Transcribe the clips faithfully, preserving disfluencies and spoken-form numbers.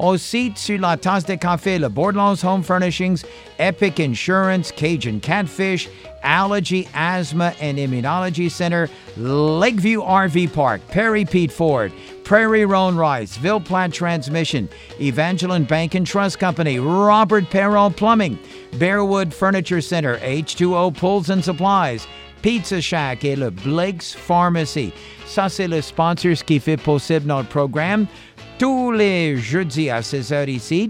Aussi, sur la tasse de café, le Bordelons Home Furnishings, Epic Insurance, Cajun Catfish, Allergy, Asthma, and Immunology Center, Lakeview R V Park, Perry Pete Ford, Prairie Roan Rice, Ville Platte Transmission, Evangeline Bank and Trust Company, Robert Perrell Plumbing, Bearwood Furniture Center, H two O Pools and Supplies, Pizza Shack et le Blake's Pharmacy. Ça, c'est le sponsor qui fait possible notre programme tous les jeudis à seize heures ici.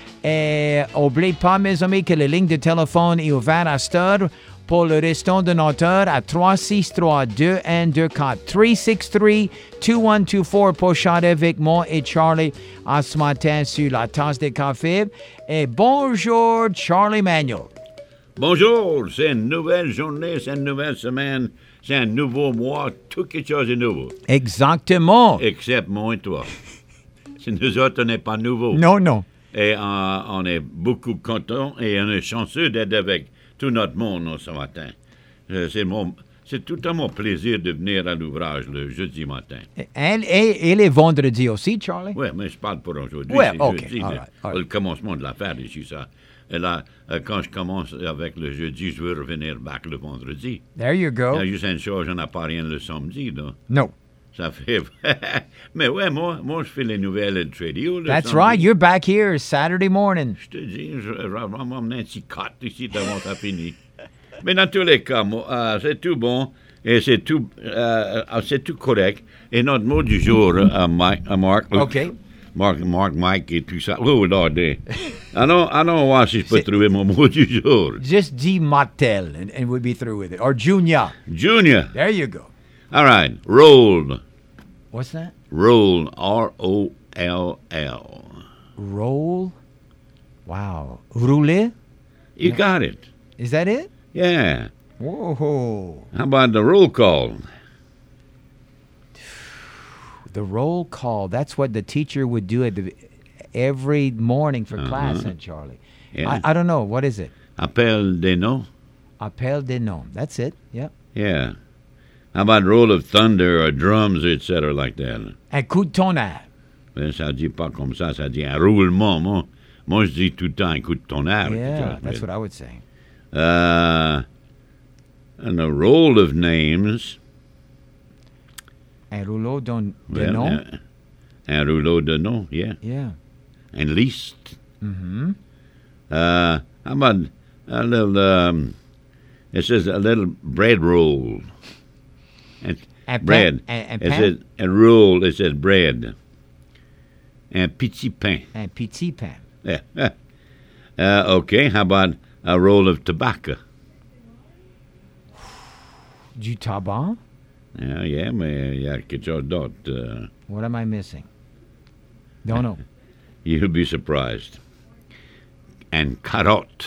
Et n'oubliez pas, mes amis, que la ligne de téléphone est ouverte à cette heure pour le restant de notre heure à trois six trois deux un deux quatre. trois six trois deux un deux quatre pour chanter avec moi et Charlie à ce matin sur la tasse de café. Et bonjour, Charlie Manuel. Bonjour, c'est une nouvelle journée, c'est une nouvelle semaine, c'est un nouveau mois, tout quelque chose de nouveau. Exactement. Except moi et toi. Si nous autres, on n'est pas nouveaux. Non, non. Et euh, on est beaucoup contents et on est chanceux d'être avec tout notre monde ce matin. Euh, c'est, mon, c'est tout à mon plaisir de venir à l'ouvrage le jeudi matin. Et, et, et les vendredis aussi, Charlie? Oui, mais je parle pour aujourd'hui. Oui, c'est OK. jeudi, All le, right, all right. le commencement de l'affaire ici, ça. Et là, euh, quand je commence avec le jeudi, je veux revenir back le vendredi. There you go. Là, juste une chose, on n'a pas rien le samedi, là. No. Ça fait... Mais ouais, moi, moi, je fais les nouvelles de Radio. Le That's samedi. right. You're back here Saturday morning. Je te dis, je je vais m'emmener un petit cote ici avant ça finit. Mais dans tous les cas, moi, euh, c'est tout bon et c'est tout, euh, c'est tout correct. Et notre mot du jour, euh, Mike, euh, Mark... OK. Mark, Mark, Mike et tout ça. Oh, Lord. Allons, allons voir si je peux trouver mon mot du jour. Just D. Martel, and, and we'll be through with it. Or Junior. Junior. There you go. All right. Roll. What's that? Roll. R O L L. Roll. Wow. Rouler? You got it. Is that it? Yeah. Whoa. How about the roll call? The roll call. That's what the teacher would do at the, every morning for Uh-huh. class, huh, Charlie? Yeah. I, I don't know. What is it? Appel des noms? Appel des noms. That's it. Yep. Yeah. How about roll of thunder or drums, et cetera, like that? Un coup de tonnerre. Ben, ça dit pas comme ça, ça dit un roulement. Moi, moi je dis tout le temps un coup de tonnerre. Yeah, that's what I would say. Uh, and a roll of names. Un rouleau de, de Well, noms. uh, un rouleau de noms, yeah. Yeah. And least. Mm-hmm. Uh, how about a little, um, it says a little bread roll. And Un pain- bread. un- un it pain? says a roll, it says bread. Un petit pain. Un petit pain. Yeah. uh, okay, how about a roll of tobacco? Du tabac? Yeah, yeah, mais il y a quelque chose d'autre. Uh, What am I missing? Don't know. you'll be surprised. And carotte.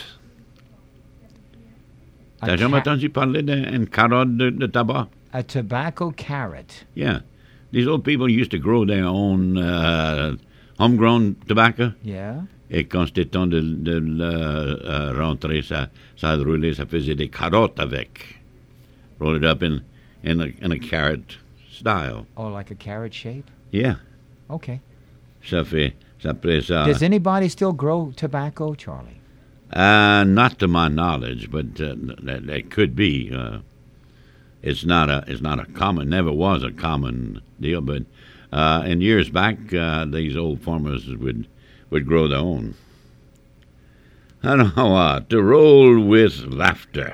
A T'as jamais ca- entendu parler d'une carotte de, de tabac? A tobacco carrot. Yeah. These old people used to grow their own uh, homegrown tobacco. Yeah. Et quand c'était temps de, de le uh, rentrer, ça, ça roulait, ça faisait des carottes avec. Roll it up in, in, a, in a carrot style. Oh, like a carrot shape? Yeah. Okay. Ça fait, ça fait ça. Does anybody still grow tobacco, Charlie? Uh, not to my knowledge, but uh, that, that could be. Uh, it's not a, it's not a common, never was a common deal. But uh, in years back, uh, these old farmers would would grow their own. I don't know what to roll with laughter.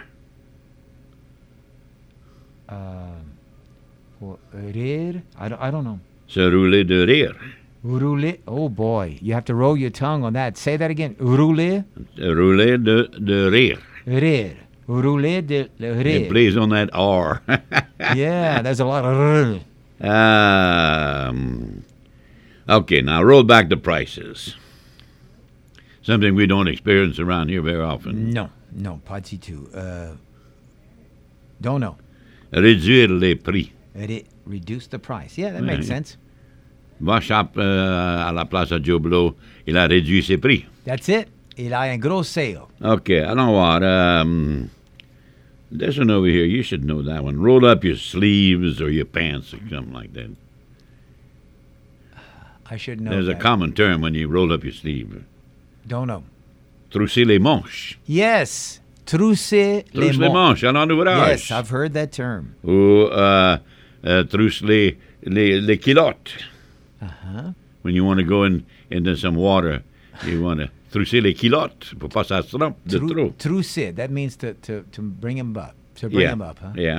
Uh, for rire? I don't, I don't know. Se rouler de rire. Rouler? Oh, boy. You have to roll your tongue on that. Say that again. Rouler? Se rouler de, de rire. Rire. Rouler de le It rire. plays on that R. Yeah, there's a lot of rire. um, okay, now roll back the prices. Something we don't experience around here very often. No, no, pas du tout. Uh, don't know. Réduire les prix. Re- reduce the price. Yeah, that Ouais. makes sense. Va shop euh, à la place à Joe Blow, il a réduit ses prix. That's it. Il a un gros sale. Okay, I know what. Um, this one over here, you should know that one. Roll up your sleeves or your pants or something like that. I should know There's that. a common term when you roll up your sleeve. Don't know. Trousser les manches. Yes. Trousser les Trousser les manches. manches, à l'ouvrage. Yes, I've heard that term. Ou uh, uh, trousser les, les, les culottes. Uh-huh. When you want to go in into some water, you want to trousser les culottes pour pas ça se trompe de Trou- trop. Trousser. That means to, to, to bring him up. To bring yeah. him up, huh? Yeah.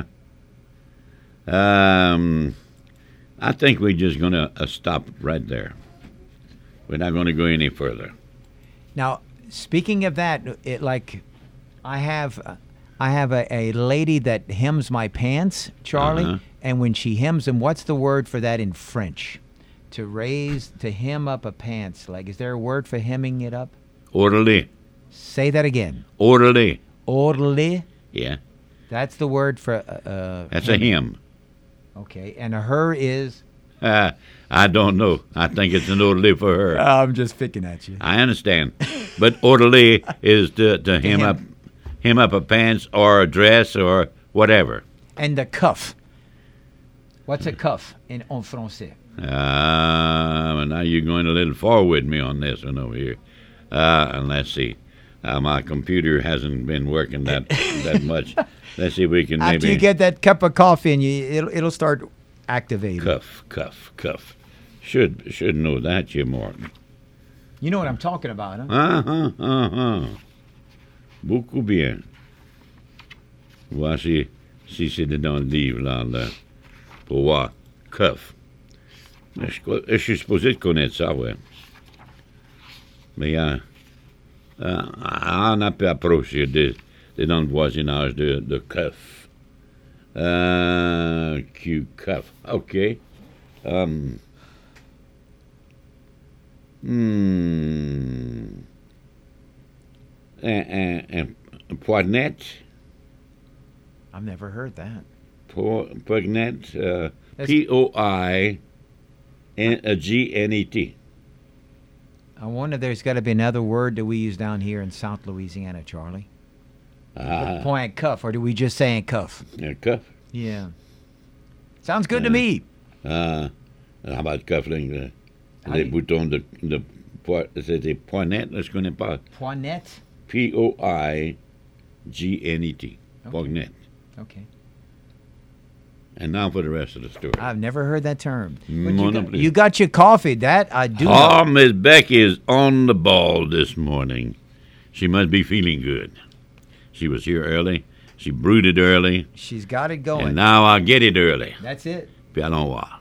Um, I think we're just going to uh, stop right there. We're not going to go any further. Now, speaking of that, it like I have uh, I have a, a lady that hems my pants, Charlie, Uh-huh. and when she hems them, what's the word for that in French? To raise, to hem up a pants leg. Is there a word for hemming it up? Orderly. Say that again. Orderly. Orderly. Yeah. That's the word for. Uh, uh, That's a hymn. Okay, and a her is. Uh, I don't know. I think it's an orderly for her. I'm just picking at you. I understand. But orderly is to, to hem hem. up hem up a pants or a dress or whatever. And the cuff. What's a cuff in en français? Uh, now you're going a little far with me on this one over here. Uh, and let's see. Uh, my computer hasn't been working that that much. Let's see if we can After maybe... you get that cup of coffee in you, it'll, it'll start activating. Cuff, cuff, cuff. Should should know that, you Mark. You know what I'm talking about, huh? Uh-huh, uh-huh. Beaucoup bien. Voici si c'est dans le livre, là, là, pour voir. Cuff. Mais je, je suis supposé de connaître ça, ouais. Mais euh, euh, on a pu approcher des, des dans le voisinage de, de cuff. Euh, Q, cuff. OK. Um, hmm. Un, un, un, un poignette. I've never heard that. Po, poignette. Uh, That's- P O I N G N E T. I wonder there's got to be another word that we use down here in South Louisiana, Charlie. Ah, Point cuff, or do we just say cuff? a cuff. Yeah. Sounds good to Yeah. me. Ah, how about cuffling? The, How les do you- boutons de, de poi- c'est des poignettes, là, je connais pas. Poignette. P O I G N E T. Okay. Poignette. Okay. And now for the rest of the story. I've never heard that term. But Moi you, non got, plus. you got your coffee. That I do know. Oh, Miss Becky is on the ball this morning. She must be feeling good. She was here early. She brewed it early. She's got it going. And now I get it early. That's it. Puis allons voir.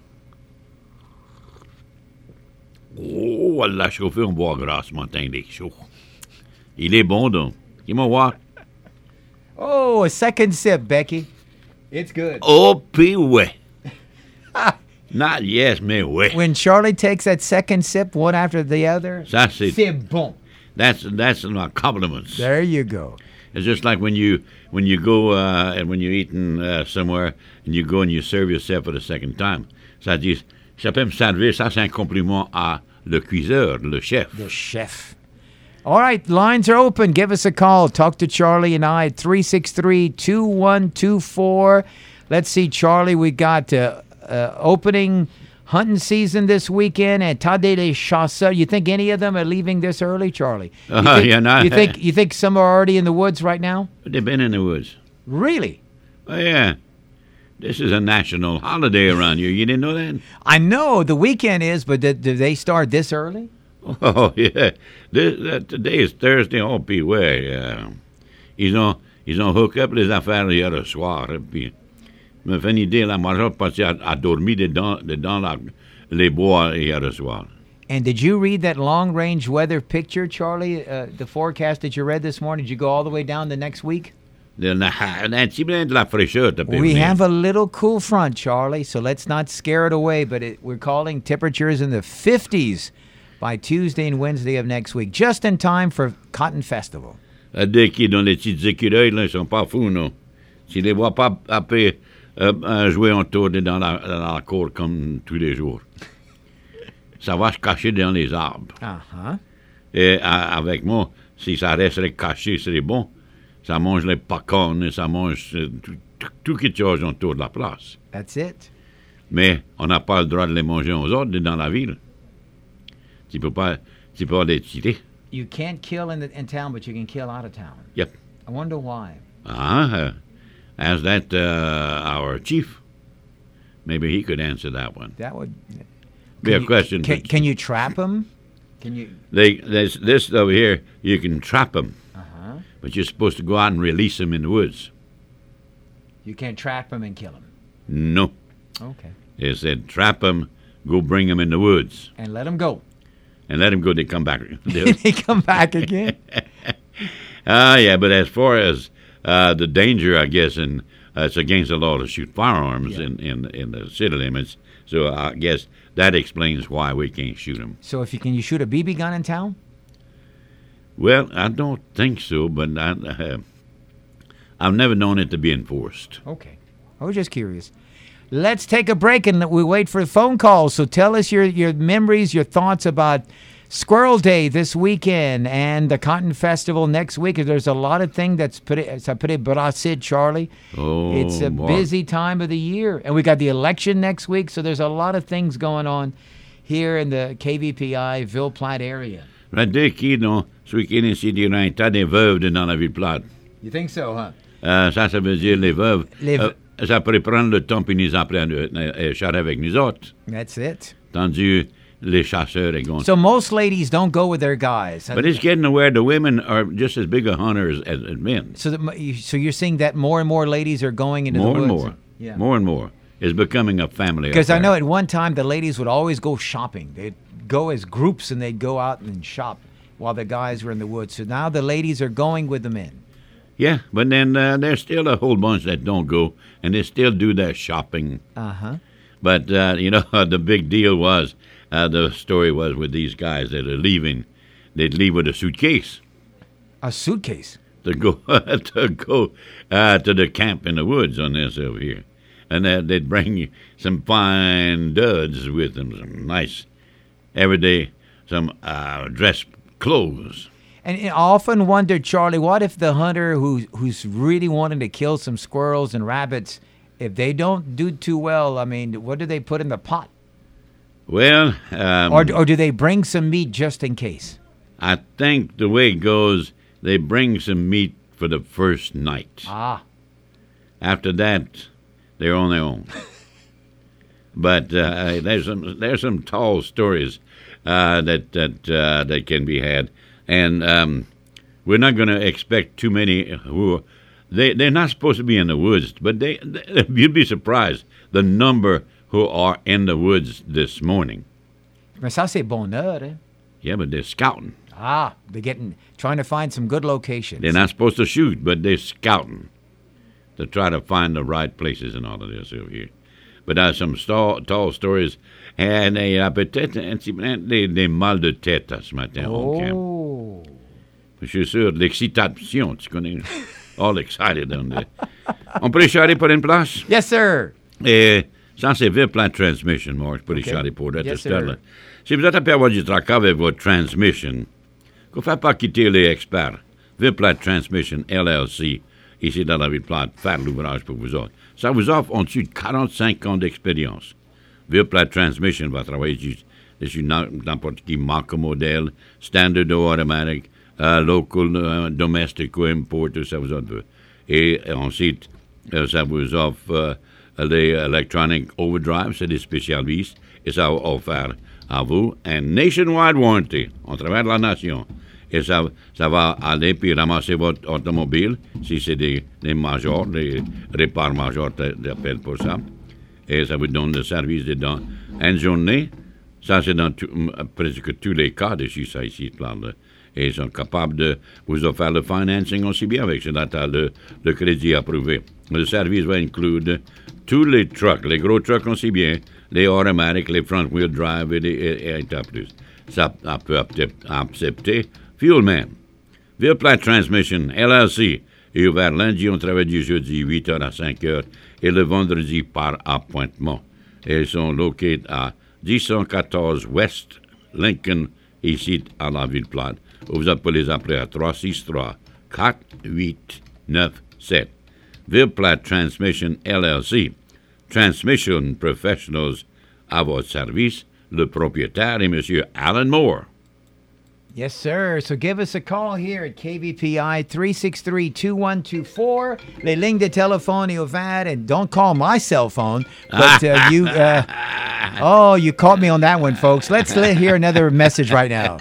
Oh, elle l'a chauffé en bois gras ce matin, il est chaud. Il est bon, donc. Dis-moi voir. Oh, a second sip, Becky. It's good. Oh, puis ouais. Not yes, mais ouais. When Charlie takes that second sip, one after the other, Ça, c'est, c'est bon. that's, that's my compliments. There you go. It's just like when you when you go uh, and when you're eating uh, somewhere and you go and you serve yourself for the second time. Ça dit, ça peut me servir, ça c'est un compliment à le cuiseur, le chef. The chef. All right, lines are open. Give us a call. Talk to Charlie and I at three six three, two one two four. Let's see, Charlie, we got uh, uh, opening hunting season this weekend at Tade les Chasseurs. You think any of them are leaving this early, Charlie? You Uh, think, yeah, no. you think you think some are already in the woods right now? They've been in the woods. Really? Oh, yeah. This is a national holiday around here. You didn't know that? I know the weekend is, but did, did they start this early? Oh, yeah. This, uh, today is Thursday. Oh, puis ouais. Euh, ils, ont, ils ont hook up les affaires hier le soir. Et puis, me fait une idée, la majeure partie a, a dormi dedans, dedans la, les bois hier le soir. And did you read that long-range weather picture, Charlie? Uh, the forecast that you read this morning. Did you go all the way down the next week? Un petit peu de la fraîcheur, t'as We permis. have a little cool front, Charlie, so let's not scare it away. But it, we're calling temperatures in the fifties by Tuesday and Wednesday of next week, just in time for Cotton Festival. À dès qu'ils dans les petits écureuils, là, ils sont pas fous, non? Tu les vois pas après, euh, euh, jouer en tour dans la, dans la cour comme tous les jours. Ça va se cacher dans les arbres. Uh-huh. Et à- avec moi, si ça resterait caché, c'est bon. Ça mange les pacones, ça mange euh, tout, tout, tout quelque chose autour de la place. That's it. Mais on n'a pas le droit de les manger aux autres dans la ville. Tu peux pas, tu peux pas les tirer. You can't kill in, the, in town, but you can kill out of town. Yep. I wonder why. Uh-huh. Ask that uh, our chief. Maybe he could answer that one. That would be a you, question. Can, can you trap them? Can you? They there's this over here. You can trap them, Uh-huh. but you're supposed to go out and release them in the woods. You can't trap them and kill them. No. Okay. They said trap them, go bring them in the woods, And let them go. and let them go. They come back. They come back again. Ah, uh, yeah. But as far as uh, the danger, I guess, and uh, it's against the law to shoot firearms Yeah. in, in in the city limits. So I guess that explains why we can't shoot them. So if you can, you shoot a B B gun in town? Well, I don't think so, but I, uh, I've never known it to be enforced. Okay. I was just curious. Let's take a break and we wait for phone calls. So tell us your, your memories, your thoughts about Squirrel Day this weekend and the Cotton Festival next week. There's a lot of things that's pretty, it's a pretty brassé, Charlie. Oh, It's a boy. busy time of the year. And we got the election next week, so there's a lot of things going on here in the K V P I Ville Platte area. Right there, qui, non, ce week-end ici, il y a un tas de veuves dans la ville plate. You think so, huh? Euh, ça, ça veut dire les veuves. Les euh, ça pourrait prendre le temps puis nous appeler à chasser avec nous autres. That's it. Tandis les chasseurs, ils going. So most ladies don't go with their guys. But it's getting to where the women are just as big a hunters as, as men. So, that, so you're seeing that more and more ladies are going into More the and woods. more. Yeah. More and more. It's becoming a family Because I affair. know at one time the ladies would always go shopping. They'd go as groups and they'd go out and shop while the guys were in the woods. So now the ladies are going with the men. Yeah, but then uh, there's still a whole bunch that don't go, and they still do their shopping. Uh-huh. But, uh, you know, the big deal was, uh, the story was with these guys that are leaving, they'd leave with a suitcase A suitcase. to go to go uh, to the camp in the woods on this over here. And uh, they'd bring some fine duds with them, some nice, everyday, some uh, dress clothes. And I often wondered, Charlie, what if the hunter who who's really wanting to kill some squirrels and rabbits, if they don't do too well, I mean, what do they put in the pot? Well, um, Or, or do they bring some meat just in case? I think the way it goes, they bring some meat for the first night. Ah. After that, they're on their own. But uh, there's some there's some tall stories uh, that that uh, that can be had, and um, we're not going to expect too many who they they're not supposed to be in the woods, but they, they you'd be surprised the number who are in the woods this morning. Mais ça, c'est bonheur, eh? Yeah, but they're scouting. Ah, they're getting, trying to find some good locations. They're not supposed to shoot, but they're scouting to try to find the right places and all of this over here. But there's some tall, tall stories. And il y a peut-être un petit peu des, des mal de tête à ce matin au camp. Oh. Je suis sûr, l'excitation, tu connais. All excited on there. On peut les charrer pour une place? Yes, sir. Et ça, c'est Ville Platte Transmission, moi. Je peux les Okay. charrer pour être Yes, stade, sir. là. Si vous êtes à perdre du travail avec votre transmission, ne faites pas quitter les experts. Ville Platte Transmission, L L C, ici dans la Ville Platte, faire l'ouvrage pour vous autres. Ça vous offre en dessous de quarante-cinq ans d'expérience. Ville Platte Transmission va travailler sur, sur n'importe qui marque modèle, standard ou automatique, uh, local, uh, domestic ou import, tout ça vous offre. Et ensuite, uh, ça vous offre uh, les electronic overdrive, c'est des spécialistes, et ça va offrir à vous un nationwide warranty, en travers de la nation. Et ça, ça va aller puis ramasser votre automobile, si c'est des, des majors, des répares majors d'appel pour ça. Et ça vous donne le service dedans. Une journée, ça c'est dans tout, presque tous les cas de chez ça ici. Là, là. Et ils sont capables de vous offrir le financing aussi bien avec ça, le, le crédit approuvé. Le service va inclure tous les trucks, les gros trucks aussi bien, les automatiques, les front-wheel drive et, et, et, et plus. Ça, ça peut accepter Fuelman. Ville Platte Transmission, L L C, est ouvert lundi, on travaille du jeudi huit heures à cinq heures et le vendredi par appointement. Et ils sont locés à dix cent quatorze West Lincoln, ici à la Ville Platte. Vous appelez les appeler à trois six trois, quatre huit neuf sept. Ville Platte Transmission, L L C. Transmission Professionals à votre service, le propriétaire est Monsieur Alan Moore. Yes, sir. So give us a call here at K V P I three six three, two one two four. Les lignes de téléphone est ouvertes, and don't call my cell phone. But uh, you, uh, oh, you caught me on that one, folks. Let's let hear another message right now.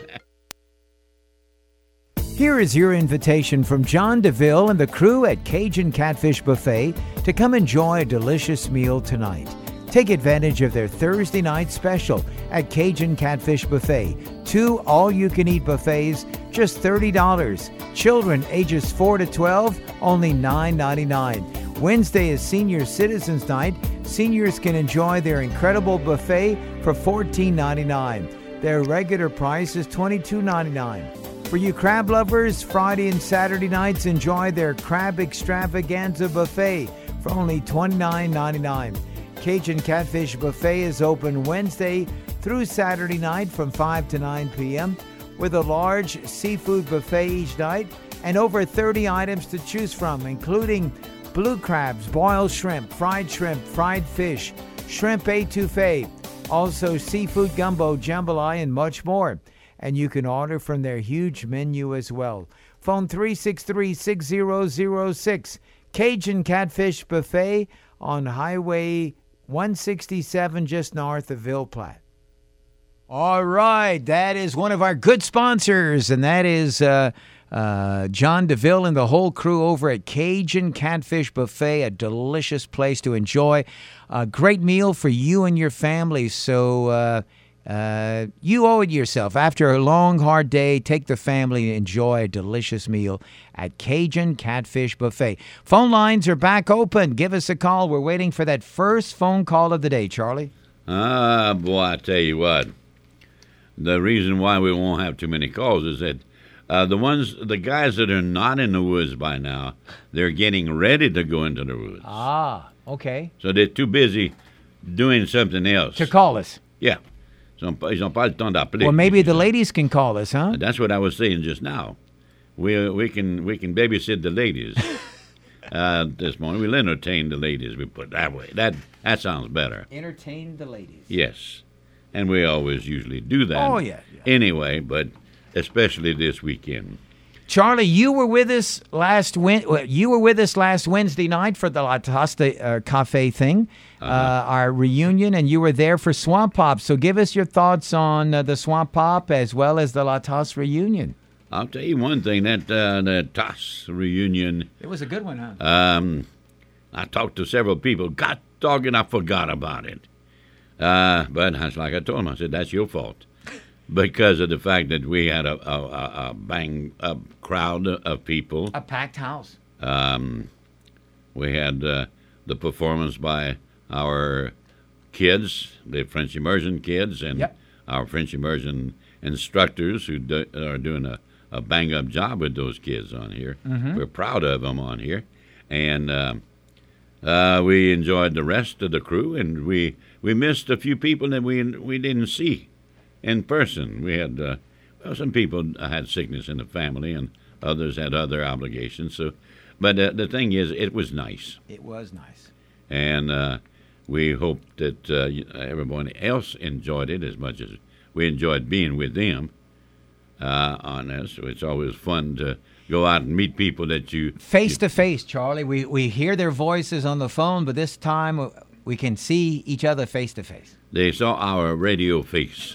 Here is your invitation from John DeVille and the crew at Cajun Catfish Buffet to come enjoy a delicious meal tonight. Take advantage of their Thursday night special at Cajun Catfish Buffet. Two all-you-can-eat buffets, just thirty dollars. Children ages four to twelve, only nine ninety-nine. Wednesday is Senior Citizens Night. Seniors can enjoy their incredible buffet for fourteen ninety-nine. Their regular price is twenty-two ninety-nine. For you crab lovers, Friday and Saturday nights enjoy their Crab Extravaganza Buffet for only twenty-nine ninety-nine. Cajun Catfish Buffet is open Wednesday through Saturday night from five to nine p.m. with a large seafood buffet each night and over thirty items to choose from, including blue crabs, boiled shrimp, fried shrimp, fried fish, shrimp etouffee, also seafood gumbo, jambalaya, and much more. And you can order from their huge menu as well. Phone three six three, six zero zero six. Cajun Catfish Buffet on Highway one sixty-seven just north of Ville Platte. All right, that is one of our good sponsors, and that is uh, uh, John DeVille and the whole crew over at Cajun Catfish Buffet, a delicious place to enjoy. A great meal for you and your family, so uh, uh, you owe it yourself. After a long, hard day, take the family and enjoy a delicious meal at Cajun Catfish Buffet. Phone lines are back open. Give us a call. We're waiting for that first phone call of the day, Charlie. Ah, boy, I tell you what. The reason why we won't have too many calls is that uh, the ones, the guys that are not in the woods by now, they're getting ready to go into the woods. Ah, okay. So they're too busy doing something else. To call us. Yeah. Ils n'ont pas le temps d'appeler. Well, maybe the ladies can call us, huh? That's what I was saying just now. We we can we can babysit the ladies uh, this morning. We'll entertain the ladies. We put it that way. That that sounds better. Entertain the ladies. Yes, and we always usually do that. Oh yeah. yeah. Anyway, but especially this weekend. Charlie, you were with us last win- You were with us last Wednesday night for the La Tosta uh, Cafe thing, uh-huh. uh, our reunion, and you were there for Swamp Pop. So give us your thoughts on uh, the Swamp Pop as well as the La Tosta reunion. I'll tell you one thing, that uh, the Toss reunion. It was a good one, huh? Um, I talked to several people. God doggone, I forgot about it. Uh, but that's like I told them, I said, that's your fault. Because of the fact that we had a, a, a bang up crowd of people. A packed house. Um, we had uh, the performance by our kids, the French immersion kids, and yep. our French immersion instructors who do, are doing a, a bang-up job with those kids on here. Mm-hmm. We're proud of them on here. And uh, uh, we enjoyed the rest of the crew, and we, we missed a few people that we we didn't see in person. We had uh, well, some people had sickness in the family, and others had other obligations. So, but uh, the thing is, it was nice. It was nice, and uh, we hope that uh, everyone else enjoyed it as much as we enjoyed being with them uh, on this. So it's always fun to go out and meet people that you face to face. Charlie, we we hear their voices on the phone, but this time we can see each other face to face. They saw our radio face.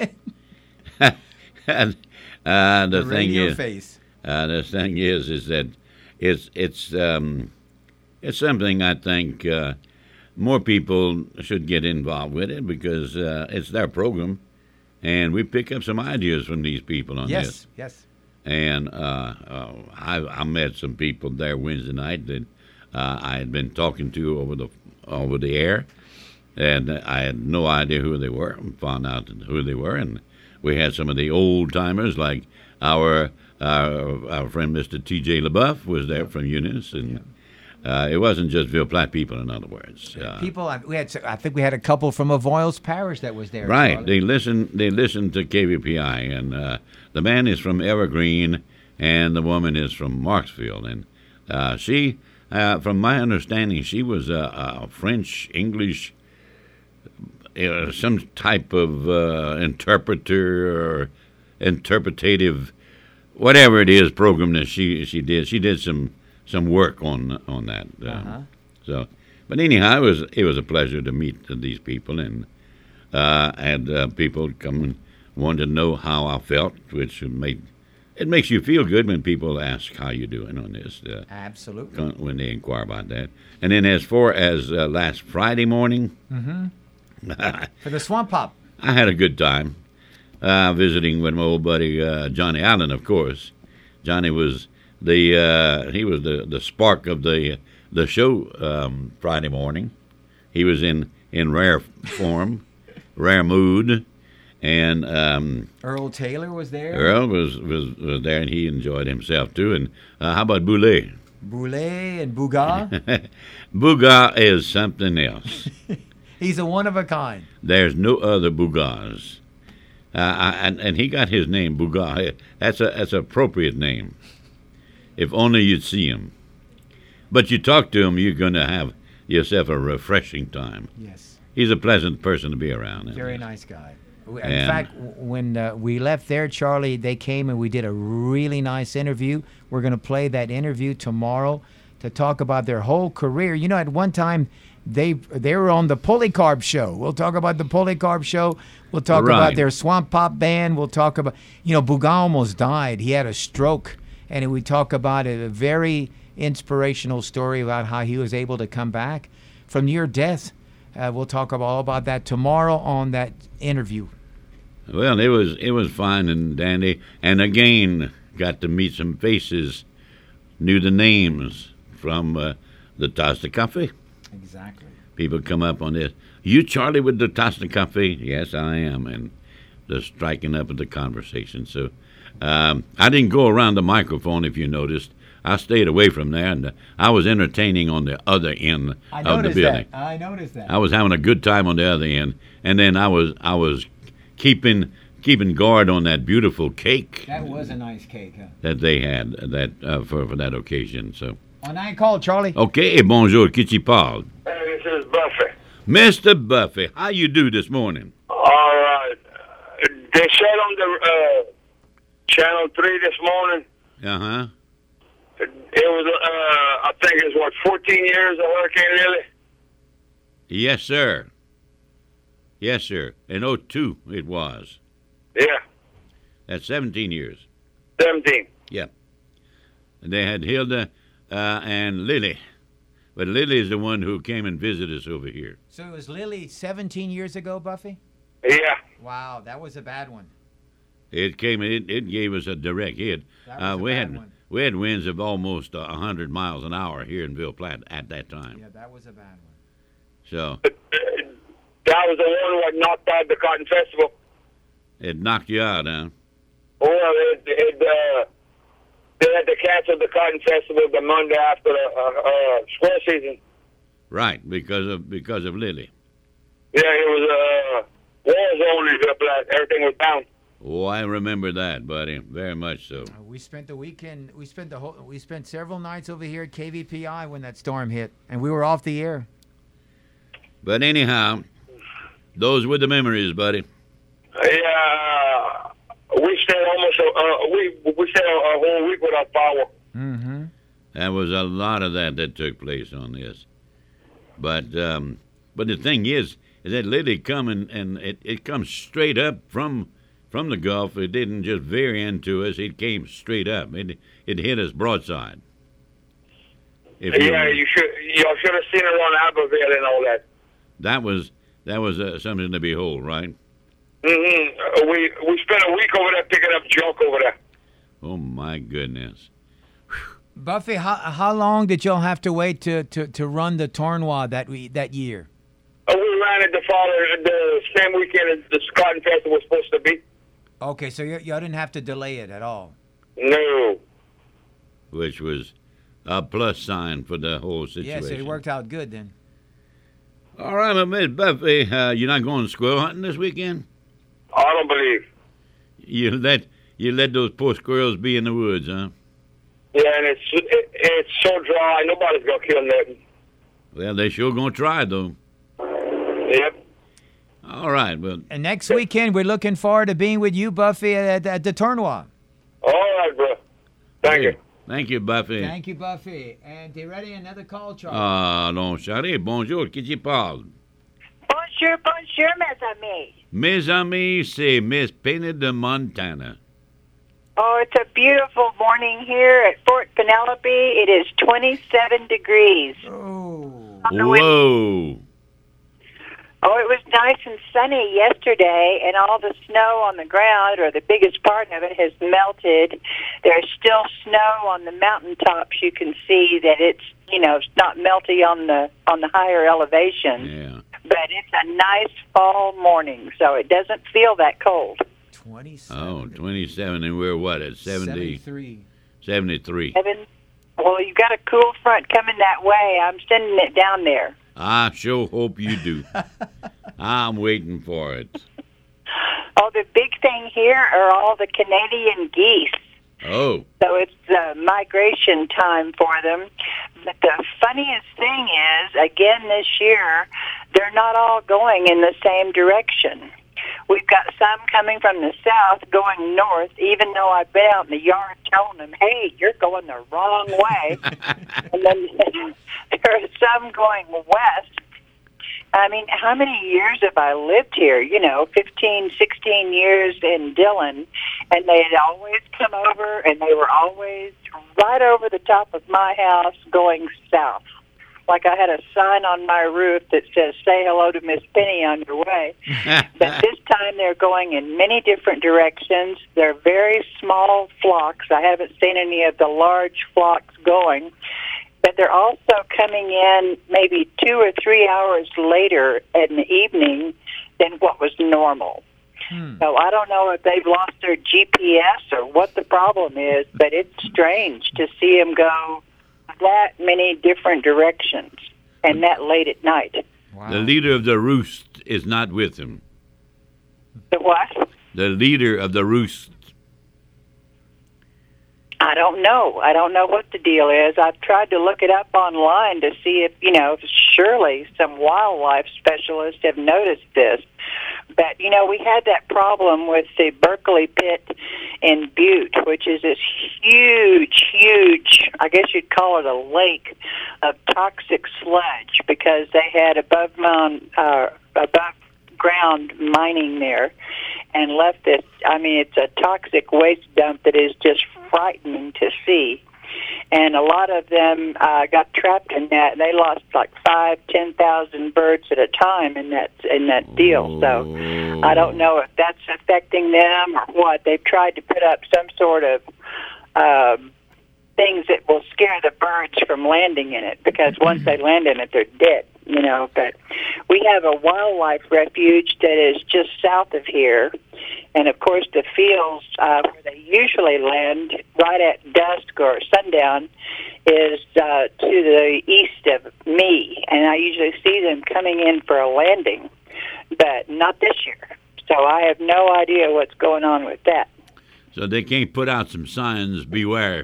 and uh, the, the thing radio is, face. Uh, the thing is, is that it's it's um, it's something I think uh, more people should get involved with it because uh, it's their program, and we pick up some ideas from these people on yes, this. Yes, yes. And uh, uh, I, I met some people there Wednesday night that uh, I had been talking to over the over the air. And I had no idea who they were. Found out who they were, and we had some of the old timers, like our our, our friend Mister T J LaBeouf was there from Eunice, and uh, it wasn't just Ville Platte people. In other words, uh, people. We had. I think we had a couple from Avoyelles Parish that was there. Right. Charlie. They listened. They listened to K V P I, and uh, the man is from Evergreen, and the woman is from Marksville, and uh, she, uh, from my understanding, she was a, a French English you know, some type of uh, interpreter or interpretative, whatever it is, program that she she did. She did some some work on on that. Um, Uh-huh. So, but anyhow, it was it was a pleasure to meet these people, and uh, and uh, people come and wanted to know how I felt, which made it makes you feel good when people ask how you doing on this. Uh, Absolutely. when they inquire about that. And then as far as uh, last Friday morning, For the Swamp Pop. I had a good time uh, visiting with my old buddy uh, Johnny Allen, of course. Johnny was the uh, he was the, the spark of the the show um, Friday morning. He was in, in rare form, rare mood, and um, Earl Taylor was there. Earl was, was, was there, and he enjoyed himself too. And uh, how about Boulay? Boulay and Bouga. Bouga is something else. He's a one of a kind. There's no other Bougas. Uh, I- and, and he got his name, Bouga. That's a that's an appropriate name. If only you'd see him. But you talk to him, you're going to have yourself a refreshing time. Yes. He's a pleasant person to be around. Very nice guy. In And- fact, w- when uh, we left there, Charlie, they came and we did a really nice interview. We're going to play that interview tomorrow to talk about their whole career. You know, at one time, they they were on the Polycarp Show. We'll talk about the Polycarp Show. We'll talk about Right. their Swamp Pop band. We'll talk about, you know, Bouga almost died. He had a stroke. And we talk about a very inspirational story about how he was able to come back from near death. Uh, we'll talk about, all about that tomorrow on that interview. Well, it was it was fine and dandy, and again got to meet some faces, knew the names from uh, the Tasse de Cafe. Exactly. People come up on this. You Charlie with the Tasse de Cafe? Yes, I am, and just striking up at the conversation. So um, I didn't go around the microphone, if you noticed. I stayed away from there, and uh, I was entertaining on the other end I of the noticed building. that. I noticed that. I was having a good time on the other end, and then I was I was keeping keeping guard on that beautiful cake That was a nice cake, huh? that they had that uh, for for that occasion. So On nine call, Charlie. okay, et bonjour, qui tu parle? Hey, this is Buffy. Mister Buffy, how you do this morning? All right. Uh, They said on the uh, channel three this morning. Uh huh. It was, uh, I think it's what, fourteen years of Hurricane Lily? Yes, sir. Yes, sir. In oh two it was. Yeah, That's seventeen years. seventeen. Yeah. And they had Hilda uh, and Lily. But Lily is the one who came and visited us over here. So it was Lily seventeen years ago, Buffy? Yeah. Wow, that was a bad one. It came. It, it gave us a direct hit. That was Uh, a we bad had one. we had winds of almost a hundred miles an hour here in Ville Platte at that time. Yeah, that was a bad one. So Uh, That was the one what knocked out the Cotton Festival. it knocked you out, huh? Well, it, it, uh, they had to cancel the Cotton Festival the Monday after the uh, uh, square season. Right, because of because of Lily. Yeah, it was uh, war zone in Ville Platte. Everything was down. Oh, I remember that, buddy, very much so. Uh, we spent the weekend. We spent the whole. We spent several nights over here at K V P I when that storm hit, and we were off the air. But anyhow, those were the memories, buddy. Yeah, we stayed almost a uh, we we stayed a, a whole week without power. Mm-hmm. There was a lot of that that took place on this. But um, but the thing is, is that Lily come and, and it, it comes straight up from from the Gulf. It didn't just veer into us. It came straight up. It it hit us broadside. If you- Yeah, you should y'all should have seen it on Abbeville and all that. that was that was uh, something to behold, right? Mm-hmm. Uh, we we spent a week over there picking up junk over there. Oh my goodness! Buffy, how how long did y'all have to wait to, to, to run the Tournoi that we that year? Uh, we ran it the following the same weekend as the Cotton Festival was supposed to be. Okay, so y- y'all didn't have to delay it at all. No. Which was a plus sign for the whole Yeah, situation. so it worked out good then. All right, but Miss Buffy, uh, you're not going squirrel hunting this weekend? I don't believe. You let you let those poor squirrels be in the woods, huh? Yeah, and it's it, it's so dry. Nobody's gonna kill nothing. Well, they sure gonna try though. Yep. All right. Well, And next weekend, we're looking forward to being with you, Buffy, at, at the tournoi. All right, bro. Thank you. Thank you, Buffy. Thank you, Buffy. And t'es ready? Another call, Charlie. Ah, non, Charlie. Bonjour. Qui tu parle? Bonjour, bonjour, mes amis. Mes amis, c'est Miss Penny de Montana. Oh, it's a beautiful morning here at Fort Penelope. It is twenty-seven degrees. oh. Whoa. Oh, it was nice and sunny yesterday, and all the snow on the ground, or the biggest part of it, has melted. There's still snow on the mountaintops. You can see that it's, you know, it's not melty on the on the higher elevation. Yeah. But it's a nice fall morning, so it doesn't feel that cold. twenty-seven. Oh, twenty-seven, and we're what, at seventy, seventy-three. seventy-three. Evan, well, you've got a cool front coming that way. I'm sending it down there. I sure hope you do. I'm waiting for it. Oh, the big thing here are all the Canadian geese. Oh, So it's uh, migration time for them. But the funniest thing is, again this year, they're not all going in the same direction. We've got some coming from the south going north, even though I've been out in the yard telling them, hey, you're going the wrong way. And then there are some going west. I mean, how many years have I lived here? You know, fifteen, sixteen years in Dillon, and they had always come over, and they were always right over the top of my house going south. Like I had a sign on my roof that says, say hello to Miss Penny on your way. But this time they're going in many different directions. They're very small flocks. I haven't seen any of the large flocks going. But they're also coming in maybe two or three hours later in the evening than what was normal. Hmm. So I don't know if they've lost their G P S or what the problem is, but it's strange to see them go that many different directions and that late at night. Wow. the leader of the roost is not with him. The what? The leader of the roost. I don't know. I don't know what the deal is. I've tried to look it up online to see if, you know, surely some wildlife specialists have noticed this. But, you know, we had that problem with the Berkeley Pit in Butte, which is this huge, huge, I guess you'd call it a lake of toxic sludge because they had above mound, uh, above ground mining there and left this, I mean, it's a toxic waste dump that is just frightening to see. And a lot of them uh, got trapped in that, and they lost like five, ten thousand birds at a time in that in that deal. So I don't know if that's affecting them or what. They've tried to put up some sort of uh, things that will scare the birds from landing in it, because once they land in it, they're dead. You know, but we have a wildlife refuge that is just south of here. And, of course, the fields uh, where they usually land right at dusk or sundown is uh, to the east of me. And I usually see them coming in for a landing, but not this year. So I have no idea what's going on with that. So they can't put out some signs, beware,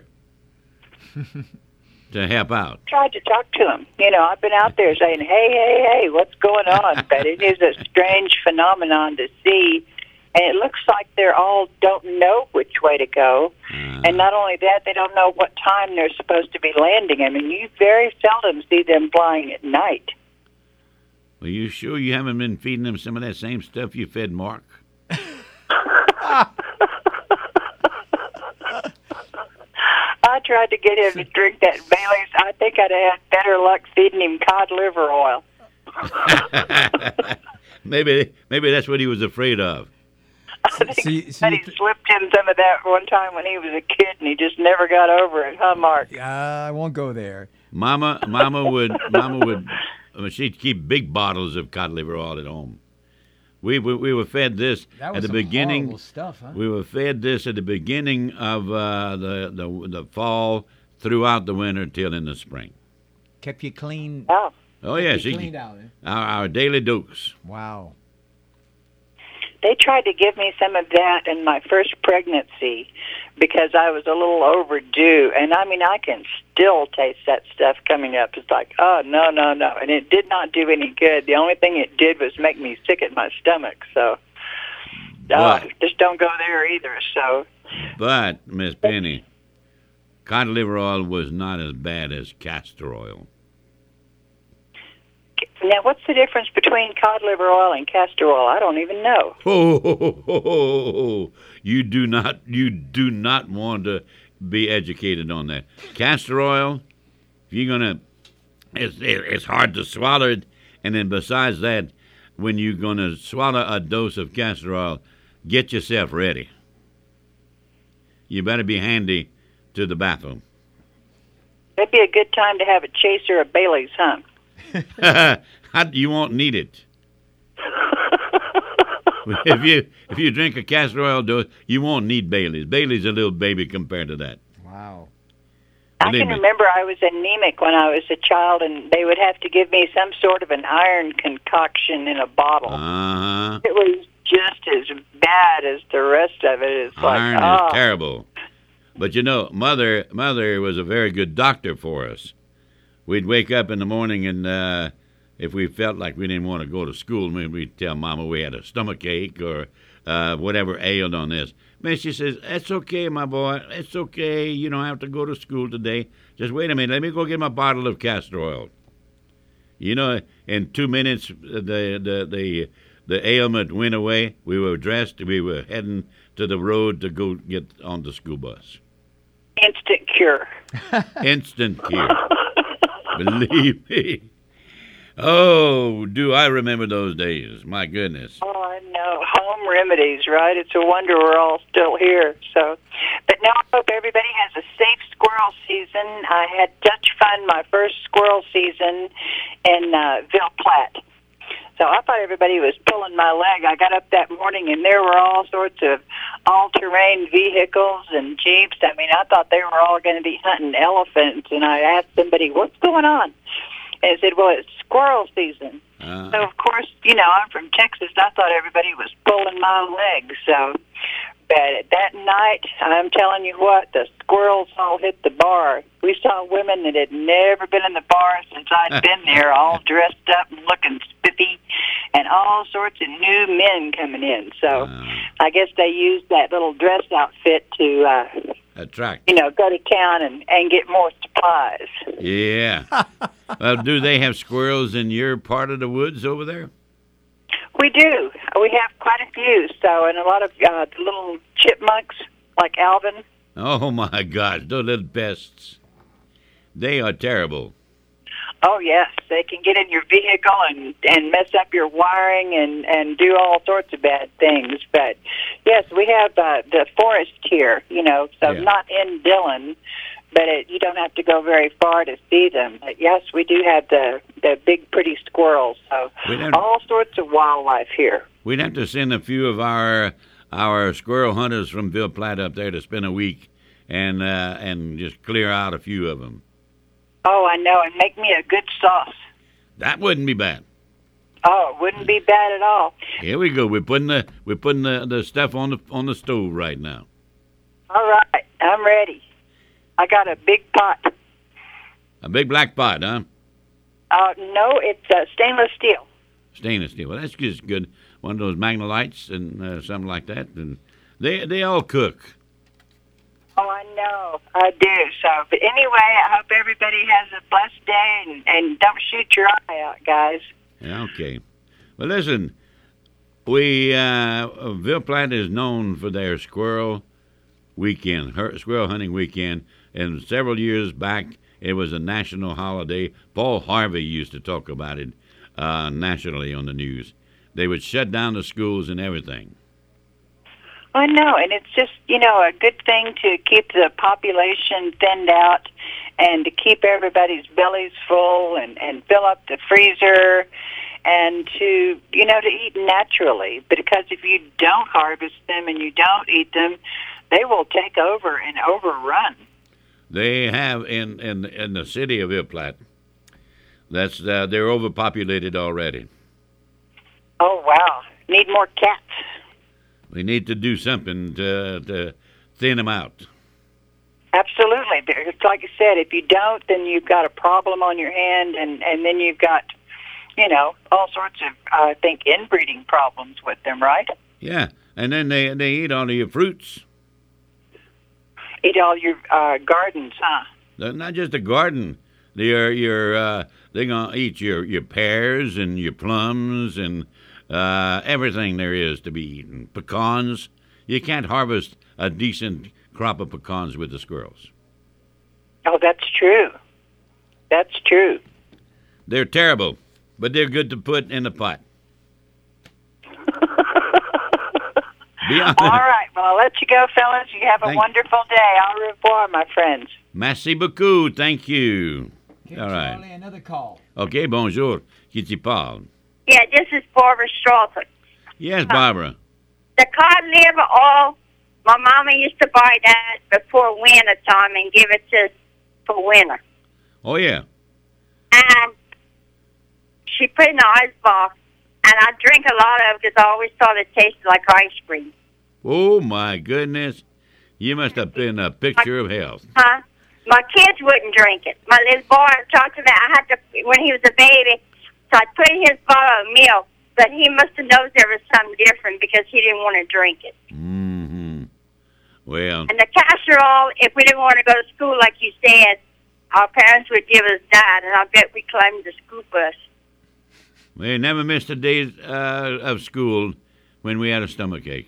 to help out. Tried to talk to them. You know, I've been out there saying, hey, hey, hey, what's going on? But it is a strange phenomenon to see. And it looks like they're all don't know which way to go. Uh, And not only that, they don't know what time they're supposed to be landing. I mean, you very seldom see them flying at night. Well, you sure you haven't been feeding them some of that same stuff you fed Mark? I tried to get him to drink that Bailey's. I think I'd have had better luck feeding him cod liver oil. maybe, maybe that's what he was afraid of. I think So you- so that you he th- slipped him some of that one time when he was a kid, and he just never got over it, huh, Mark? Uh, I won't go there. Mama, Mama would, Mama would, uh, she'd keep big bottles of cod liver oil at home. We we, we were fed this That was at the some beginning. horrible stuff, huh? We were fed this at the beginning of uh, the, the the fall, throughout the winter till in the spring. Kept you clean. Oh. Oh kept yeah, you she cleaned out. Eh? our, our daily dose. Wow. They tried to give me some of that in my first pregnancy, because I was a little overdue. And, I mean, I can still taste that stuff coming up. It's like, oh, no, no, no. And it did not do any good. The only thing it did was make me sick at my stomach. So, uh, just don't go there either. So, But, Miss Penny, cod liver oil was not as bad as castor oil. now, what's the difference between cod liver oil and castor oil? I don't even know. Oh, ho, ho, ho, ho, ho. you do not, you do not want to be educated on that. Castor oil, if you're gonna, it's it's hard to swallow it, and then besides that, when you're gonna swallow a dose of castor oil, get yourself ready. You better be handy to the bathroom. That'd be a good time to have a chaser of Bailey's, huh? You won't need it. if you if you drink a castor oil dose, you won't need Bailey's. Bailey's a little baby compared to that. Wow. I can remember I was anemic when I was a child, and they would have to give me some sort of an iron concoction in a bottle. Uh-huh. It was just as bad as the rest of it. It's Iron like, oh. is terrible. But you know, mother mother was a very good doctor for us. We'd wake up in the morning, and uh, if we felt like we didn't want to go to school, we'd tell Mama we had a stomach ache or uh, whatever ailed on this. Man, she says, "That's okay, my boy. It's okay. You don't have to go to school today. Just wait a minute. Let me go get my bottle of castor oil." You know, in two minutes, the the the the ailment went away. We were dressed. We were heading to the road to go get on the school bus. Instant cure. Instant cure. Believe me. Oh, do I remember those days. My goodness. Oh, I know. Home remedies, right? It's a wonder we're all still here. So, but now I hope everybody has a safe squirrel season. I had Dutch Fun my first squirrel season in uh, Ville Platte. So I thought everybody was pulling my leg. I got up that morning, and there were all sorts of all-terrain vehicles and Jeeps. I mean, I thought they were all going to be hunting elephants, and I asked somebody, what's going on? And I said, well, it's squirrel season. Uh, so, of course, you know, I'm from Texas. I thought everybody was pulling my leg. So, but that night, I'm telling you what, the squirrels all hit the bar. We saw women that had never been in the bar since I'd been there, all dressed up and looking spiffy, and all sorts of new men coming in. So uh, I guess they used that little dress outfit to, uh, attract, you know, go to town and, and get more supplies. Yeah. Well, do they have squirrels in your part of the woods over there? We do. We have quite a few. So, and a lot of uh, little chipmunks like Alvin. Oh, my gosh, those little pests. They are terrible. Oh, yes. They can get in your vehicle and, and mess up your wiring and, and do all sorts of bad things. But, yes, we have uh, the forest here, you know, so yeah. Not in Dillon, but it, you don't have to go very far to see them. But, yes, we do have the, the big, pretty squirrels. So all sorts of wildlife here. We'd have to send a few of our our squirrel hunters from Ville Platte up there to spend a week and uh, and just clear out a few of them. Oh, I know, and make me a good sauce. That wouldn't be bad. Oh, it wouldn't be bad at all. Here we go. We're putting the we're putting the, the stuff on the on the stove right now. All right, I'm ready. I got a big pot. A big black pot, huh? Uh, no, it's uh, stainless steel. Stainless steel. Well, that's just good. One of those Magnolites and uh, something like that, and they they all cook. Oh, I know. I do. So, but anyway, I hope everybody has a blessed day, and, and don't shoot your eye out, guys. Okay. Well, listen, we, uh, Ville Platte is known for their squirrel weekend, her, squirrel hunting weekend, and several years back, it was a national holiday. Paul Harvey used to talk about it uh, nationally on the news. They would shut down the schools and everything. I know, and it's just, you know, a good thing to keep the population thinned out and to keep everybody's bellies full and, and fill up the freezer and to, you know, to eat naturally. Because if you don't harvest them and you don't eat them, they will take over and overrun. They have in, in, in the city of Ville Platte. That's, uh, they're overpopulated already. Oh, wow. Need more cats. We need to do something to to, thin them out. Absolutely. It's like I said, if you don't, then you've got a problem on your hand, and, and then you've got, you know, all sorts of, I think, inbreeding problems with them, right? Yeah, and then they they eat all of your fruits. Eat all your uh, gardens, huh? They're not just a garden. They're your uh, they're gonna eat your, your pears and your plums and uh, everything there is to be eaten. Pecans. You can't harvest a decent crop of pecans with the squirrels. Oh, that's true. That's true. They're terrible, but they're good to put in the pot. Be honest. All right. Well, I'll let you go, fellas. You have a Thank wonderful day. Au revoir, my friends. Merci beaucoup. Thank you. Okay, All right. Charlie, another call. OK, bonjour. Qui t'y parle? Yeah, this is Barbara Strawford. Yes, Barbara. The cod liver oil, my mama used to buy that before winter time and give it to us for winter. Oh, yeah. And she put it in the ice box, and I drink a lot of it because I always thought it tasted like ice cream. Oh, my goodness. You must have been a picture of health. Huh? My kids wouldn't drink it. My little boy talked to me. I had to, when he was a baby, so I put in his bottle of milk, but he must have known there was something different because he didn't want to drink it. Mm-hmm. Well, And the casserole, if we didn't want to go to school like you said, our parents would give us that, and I bet we climbed the school bus. we never missed a day uh, of school when we had a stomachache.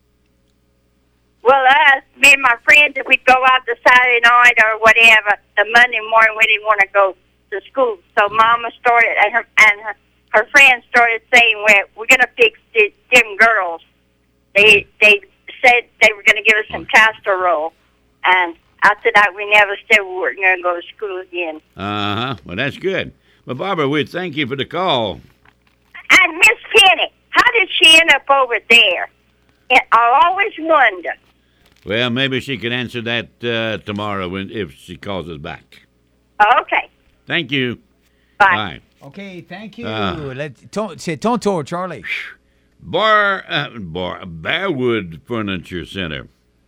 Well, us, me and my friends, if we'd go out the Saturday night or whatever, the Monday morning we didn't want to go to school. So Mama started, and her and her, her friends started saying, "We're we're gonna fix the, them girls." They they said they were gonna give us some casserole, and after that we never said we weren't gonna go to school again. Uh-huh. Well, that's good. Well, Barbara, we thank you for the call. And Miss Penny, how did she end up over there? And I always wonder. Well, maybe she can answer that uh, tomorrow when if she calls us back. Okay, Thank you. bye. Bye. Okay, thank you. Ah. Let's, ton, c'est ton tour, Charlie. Bar, uh, Bar, Bearwood Furniture Center.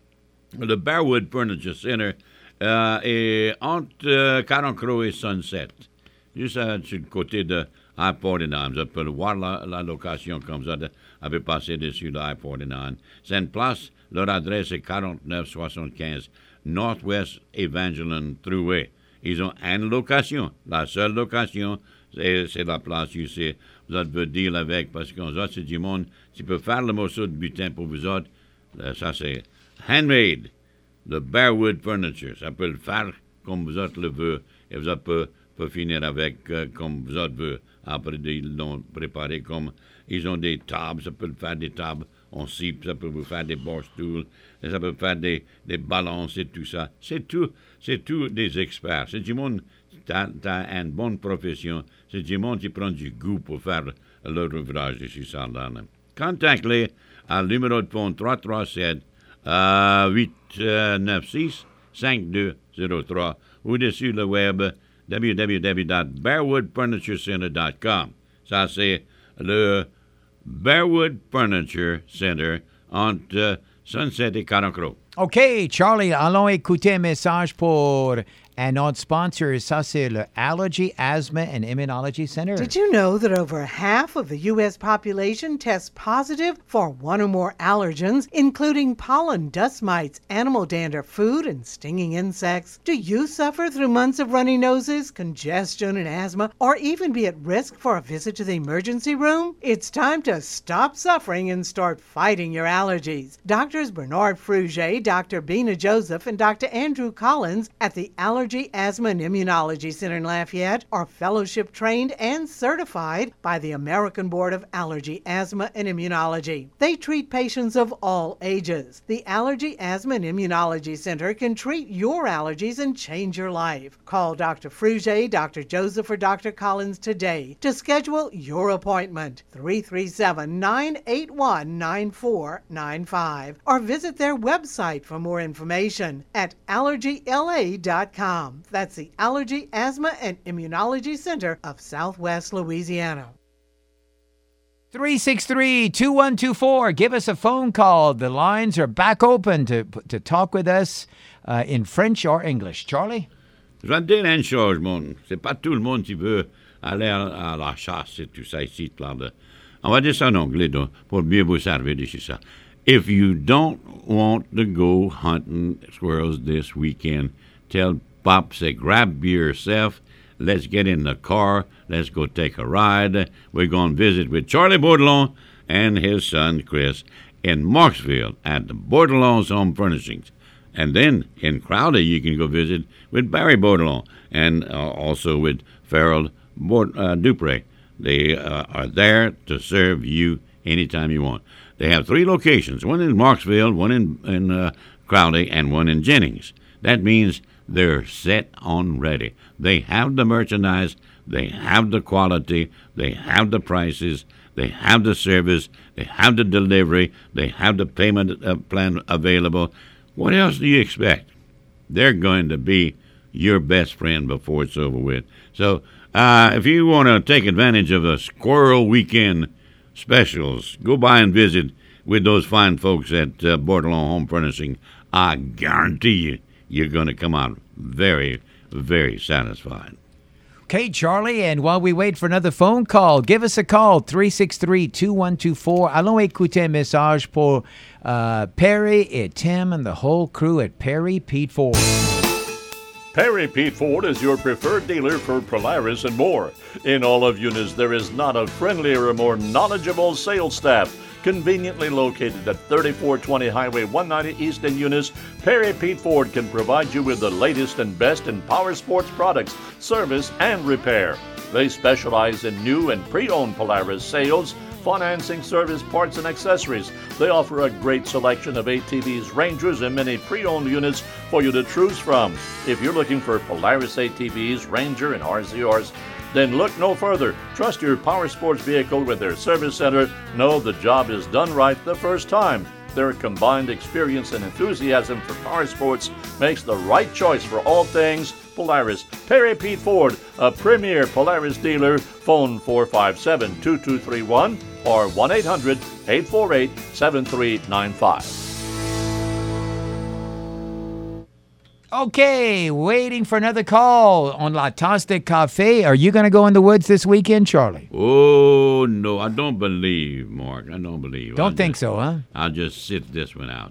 Le Bearwood Furniture Center euh, est entre euh, Carencro et Sunset. Juste euh, sur le côté de I quarante-neuf. Vous pouvez voir la, la location comme ça, de, avait passé dessus de I quarante-neuf. C'est une place, leur adresse est quarante-neuf soixante-quinze Northwest Evangeline Thruway. Ils ont une location. La seule location, c'est, c'est la place ici. Vous devez deal avec, parce qu'on autres, c'est du monde qui peut faire le morceau de butin pour vous autres. Ça, c'est handmade. Le Bearwood Furniture. Ça peut le faire comme vous autres le veut. Et vous autres peut, peut finir avec euh, comme vous autres veut. Après, ils l'ont préparé comme... Ils ont des tables. Ça peut faire des tables en cipe. Ça peut vous faire des bar stools. Et ça peut faire des, des balances et tout ça. C'est tout, c'est tout des experts. C'est du monde qui a, a une bonne profession. C'est du monde qui prend du goût pour faire leur ouvrage ici, ça, là. Contactez-les à le numéro de phone trois trois sept huit neuf six cinq deux zéro trois ou dessus le web w w w dot bearwood furniture center dot com. Ça, c'est le Bearwood Furniture Center entre Sunset et Carencro. OK, Charlie, allons écouter un message pour un autre sponsor. Ça, c'est le Allergy, Asthma and Immunology Center. Did you know that over half of the U S population tests positive for one or more allergens, including pollen, dust mites, animal dander, food, and stinging insects? Do you suffer through months of runny noses, congestion, and asthma, or even be at risk for a visit to the emergency room? It's time to stop suffering and start fighting your allergies. Doctors Bernard Fruget, Doctor Bina Joseph, and Doctor Andrew Collins at the Allergy, Asthma, and Immunology Center in Lafayette are fellowship trained and certified by the American Board of Allergy, Asthma, and Immunology. They treat patients of all ages. The Allergy, Asthma, and Immunology Center can treat your allergies and change your life. Call Doctor Fruget, Doctor Joseph, or Doctor Collins today to schedule your appointment. three three seven, nine eight one, nine four nine five or visit their website for more information at allergy l a dot com. That's the Allergy, Asthma, and Immunology Center of Southwest Louisiana. three six three, two one two four. Give us a phone call. The lines are back open to to talk with us uh, in French or English. Charlie? Je vais te dire une chose, mon. C'est pas tout le monde qui veut aller à, à la chasse et tout ça ici. Là, de... On va dire ça en anglais donc, pour mieux vous servir d'ici ça. If you don't want to go hunting squirrels this weekend, tell Pop, say, grab yourself. Let's get in the car. Let's go take a ride. We're going to visit with Charlie Bordelon and his son, Chris, in Marksville at the Bordelon's Home Furnishings. And then in Crowley, you can go visit with Barry Bordelon and uh, also with Farrell Bord- uh, Dupre. They uh, are there to serve you anytime you want. They have three locations, one in Marksville, one in, in uh, Crowley, and one in Jennings. That means they're set on ready. They have the merchandise, they have the quality, they have the prices, they have the service, they have the delivery, they have the payment uh, plan available. What else do you expect? They're going to be your best friend before it's over with. So uh, if you want to take advantage of the Squirrel Weekend specials, go by and visit with those fine folks at uh, Bordelon Home Furnishing. I guarantee you, you're going to come out very, very satisfied. Okay, Charlie, and while we wait for another phone call, give us a call, three six three, two one two four. Allons écouter un message pour uh, Perry et Tim and the whole crew at Perry Pete Ford. Perry Pete Ford is your preferred dealer for Polaris and more. In all of Eunice, there is not a friendlier or more knowledgeable sales staff. Conveniently located at thirty-four twenty Highway one ninety East in Eunice, Perry Pete Ford can provide you with the latest and best in power sports products, service, and repair. They specialize in new and pre-owned Polaris sales, financing, service, parts, and accessories. They offer a great selection of A T Vs, Rangers, and many pre-owned units for you to choose from. If you're looking for Polaris A T Vs, Ranger, and R Z Rs, then look no further. Trust your power sports vehicle with their service center. Know the job is done right the first time. Their combined experience and enthusiasm for power sports makes the right choice for all things Polaris. Perry Pete Ford, a premier Polaris dealer. Phone four five seven, two two three one or one eight hundred, eight four eight, seven three nine five. Okay, waiting for another call on La Tasse de Café. Are you going to go in the woods this weekend, Charlie? Oh, no, I don't believe, Mark. I don't believe. Don't I'll think just, so, huh? I'll just sit this one out.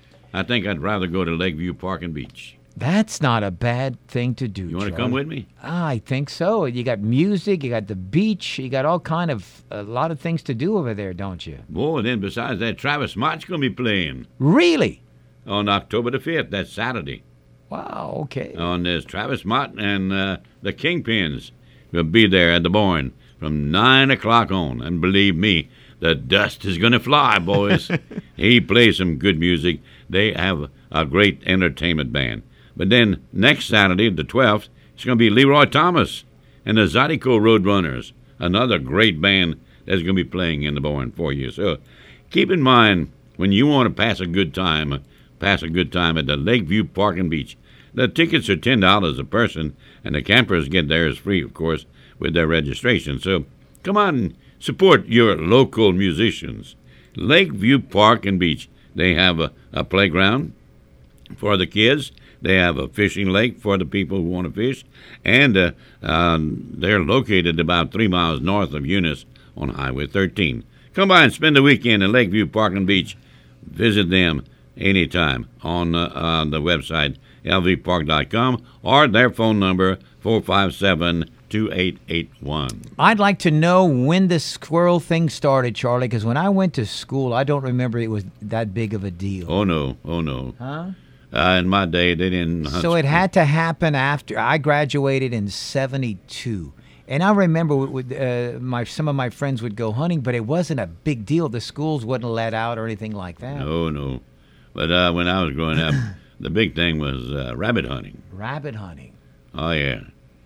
I think I'd rather go to Lakeview Park and Beach. That's not a bad thing to do, You want to Charlie. come with me? Ah, I think so. You got music, you got the beach, you got all kind of, a lot of things to do over there, don't you? Oh, and then besides that, Travis Mott's going to be playing Really? on October the fifth. That's Saturday. Wow, okay. On this, Travis Mott and uh, the Kingpins will be there at the Boyne from nine o'clock on. And believe me, the dust is going to fly, boys. He plays some good music. They have a great entertainment band. But then next Saturday, the twelfth, it's going to be Leroy Thomas and the Zydeco Roadrunners, another great band that's going to be playing in the Boyne for you. So keep in mind, when you want to pass a good time, pass a good time at the Lakeview Park and Beach. The tickets are ten dollars a person, and the campers get theirs free, of course, with their registration. So come on and support your local musicians. Lakeview Park and Beach. They have a, a playground for the kids. They have a fishing lake for the people who want to fish. And uh, um, they're located about three miles north of Eunice on Highway thirteen. Come by and spend the weekend at Lakeview Park and Beach. Visit them anytime on uh, uh, the website L V park dot com or their phone number four five seven, two eight eight one. I'd like to know when the squirrel thing started, Charlie, because when I went to school, I don't remember it was that big of a deal. Oh, no. Oh, no. Huh? Uh, in my day, they didn't hunt. So it had to happen after I graduated in seventy-two. And I remember with, uh, my some of my friends would go hunting, but it wasn't a big deal. The schools wouldn't let out or anything like that. No, no. But uh, when I was growing up, the big thing was uh, rabbit hunting. Rabbit hunting. Oh, yeah.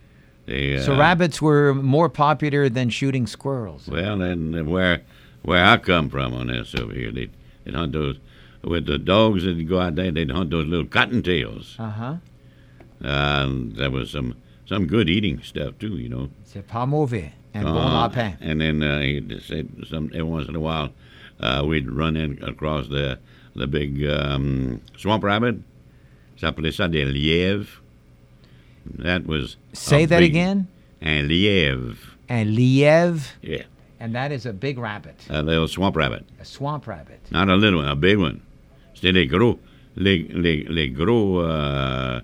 They, uh, So rabbits were more popular than shooting squirrels. Well, and where where I come from on this over here, they'd, they'd hunt those, with the dogs that go out there, they'd hunt those little cottontails. Uh-huh. Uh, there was some, some good eating stuff, too, you know. C'est pas mauvais. And bon lapin. And then uh, he said some every once in a while uh, we'd run in across the the big um, swamp rabbit. S'appelait ça des lièvres. That was Say that big, again. Un lièvre. And lièvre. Yeah. And that is a big rabbit. A little swamp rabbit. A swamp rabbit. Not a little one, a big one. C'était les gros, les, les, les gros uh,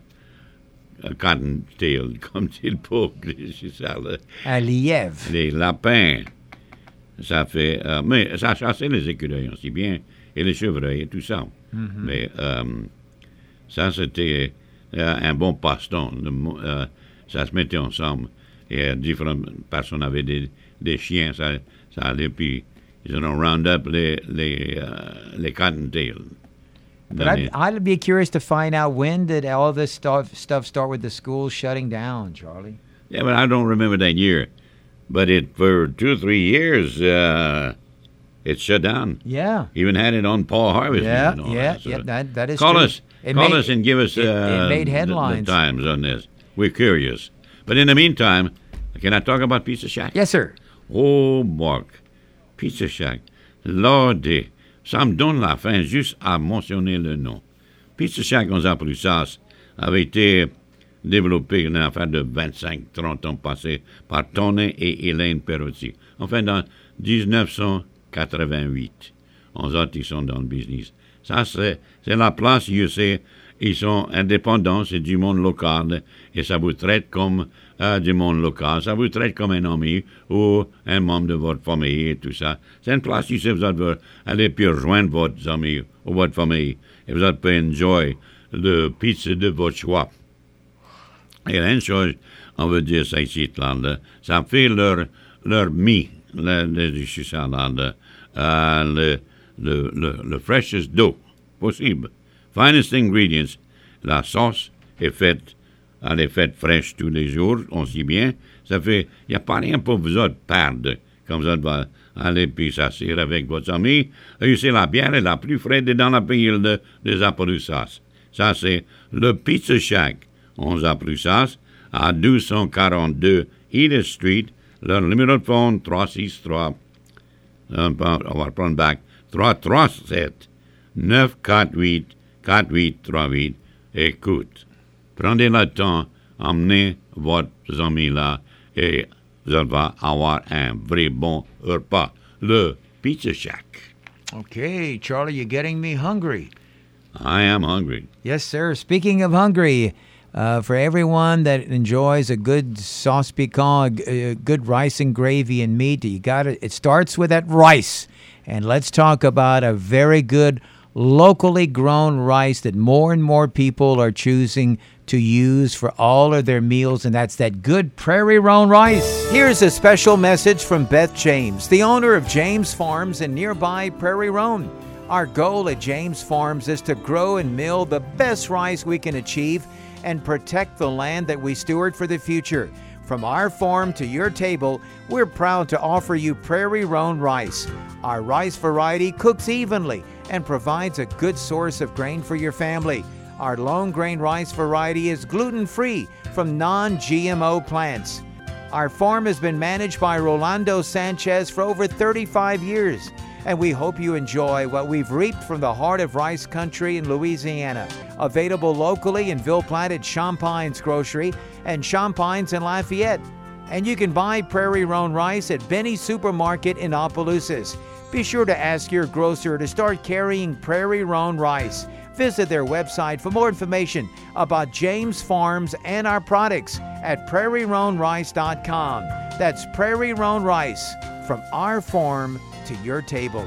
cottontail, comme dit pour ça, là. Un lièvre. Les lapins. Ça fait... Euh, mais ça chassait les écureuils aussi bien, et les chevreuils et tout ça. Mm-hmm. Mais euh, ça, c'était euh, un bon passe-temps. Euh, ça se mettait ensemble. Et euh, différentes personnes avaient des, des chiens. Ça, ça allait, puis ils ont round up les, les, uh, les cottontails. But I'd, I'd be curious to find out, when did all this stuff stuff start with the schools shutting down, Charlie? Yeah, but I don't remember that year. But it for two or three years, uh, it shut down. Yeah. Even had it on Paul Harvest. Yeah, and all yeah, that, so yeah. That that is call true. us, It call made- us, and give us it- uh, it made the- headlines. The, times on this. We're curious. But in the meantime, can I talk about Pizza Shack? Yes, sir. Oh, Marc, Pizza Shack. Lordy, ça me donne la faim juste à mentionner le nom. Pizza Shack, on a plus ça, avait été développé une affaire de vingt-cinq trente ans passés par Tony et Hélène Perotti. Enfin, dans dix-neuf cent quatre-vingt-huit. On a ils sont dans le business. Ça, c'est, c'est la place, je sais, ils sont indépendants, c'est du monde local, et ça vous traite comme euh, du monde local. Ça vous traite comme un ami ou un membre de votre famille et tout ça. C'est une place, je sais, vous allez aller puis rejoindre votre ami ou votre famille, et vous allez pouvoir enjoy le pizza de votre choix. Et une chose, on veut dire ça ici, là, là, ça fait leur, leur mie, le, le, le, ça, là, là, euh, le, le, le, le freshest dough possible. Finest ingredients. La sauce est faite, elle est faite fraîche tous les jours, on sait bien. Ça fait, il n'y a pas rien pour vous autres perdre. Comme ça, va aller puis s'asseoir avec votre ami. Et c'est la bière la plus fraîche dans la pays de, des Appalachiens. Ça, c'est le Pizza Shack. onze Appalachiens, à deux cent quarante-deux Edith Street. Leur numéro de phone, trois six trois. On va prendre back. trois trois sept neuf quatre huit quatre huit trois huit. Écoute, prenez le temps, emmenez votre ami là et vous allez avoir un vrai bon repas. Le Pizza Shack. Okay, Charlie, you're getting me hungry. I am hungry. Yes, sir. Speaking of hungry, uh, for everyone that enjoys a good sauce piquant, a, a good rice and gravy and meat, you got it. It starts with that rice. And let's talk about a very good locally grown rice that more and more people are choosing to use for all of their meals, and that's that good Prairie Roan rice. Here's a special message from Beth James, the owner of James Farms in nearby Prairie Roan. Our goal at James Farms is to grow and mill the best rice we can achieve and protect the land that we steward for the future. From our farm to your table, we're proud to offer you Prairie Roan rice. Our rice variety cooks evenly and provides a good source of grain for your family. Our lone grain rice variety is gluten-free from non-G M O plants. Our farm has been managed by Rolando Sanchez for over thirty-five years, and we hope you enjoy what we've reaped from the heart of rice country in Louisiana. Available locally in Ville Platte at Champagne's Grocery and Champagne's in Lafayette. And you can buy Prairie Roan rice at Benny's Supermarket in Opelousas. Be sure to ask your grocer to start carrying Prairie Roan rice. Visit their website for more information about James Farms and our products at prairie roan rice dot com. That's Prairie Roan rice, from our farm to your table.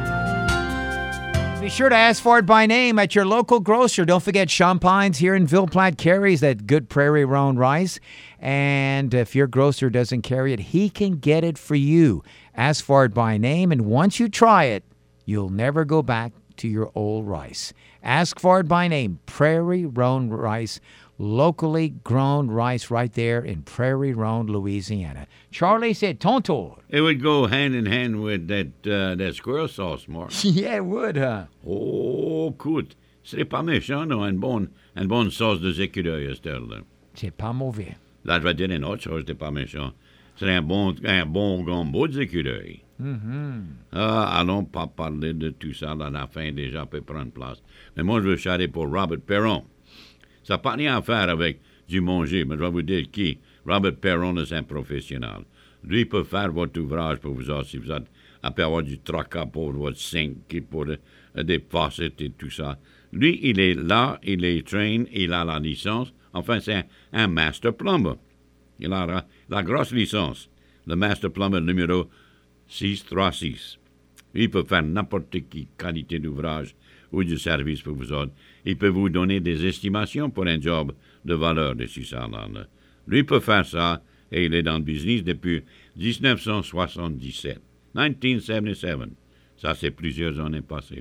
Be sure to ask for it by name at your local grocer. Don't forget Champagne's here in Ville Platte carries that good Prairie Roan rice. And if your grocer doesn't carry it, he can get it for you. Ask for it by name, and once you try it, you'll never go back to your old rice. Ask for it by name, Prairie Roan rice, locally grown rice right there in Prairie Roan, Louisiana. Charlie said, Tonto. It would go hand in hand with that uh, that squirrel sauce, Mark. Yeah, it would, huh? Oh, écoute, c'est pas méchant, non? Une bonne, une bonne sauce de écureuil, Estelle. C'est pas mauvais. Là, je vais dire une autre chose, c'est pas méchant. C'est un bon, un bon gombo d'écureuil. Mm-hmm. Ah, allons pas parler de tout ça, là, la fin déjà peut prendre place. Mais moi, je veux charrer pour Robert Perron. Ça n'a pas rien à faire avec du manger, mais je vais vous dire qui. Robert Perron est un professionnel. Lui peut faire votre ouvrage pour vous autres, si vous êtes à avoir du tracas pour votre sink, pour euh, des faucets et tout ça. Lui, il est là, il est train, il a la licence. Enfin, c'est un, un master plumber. Il a la, la grosse licence. Le master plumber numéro six cent trente-six. Il peut faire n'importe quelle qualité d'ouvrage ou de service pour vous autres. Il peut vous donner des estimations pour un job de valeur de six cents dollars. Lui peut faire ça, et il est dans le business depuis dix-neuf cent soixante-dix-sept. dix-neuf cent soixante-dix-sept. Ça, c'est plusieurs années passées.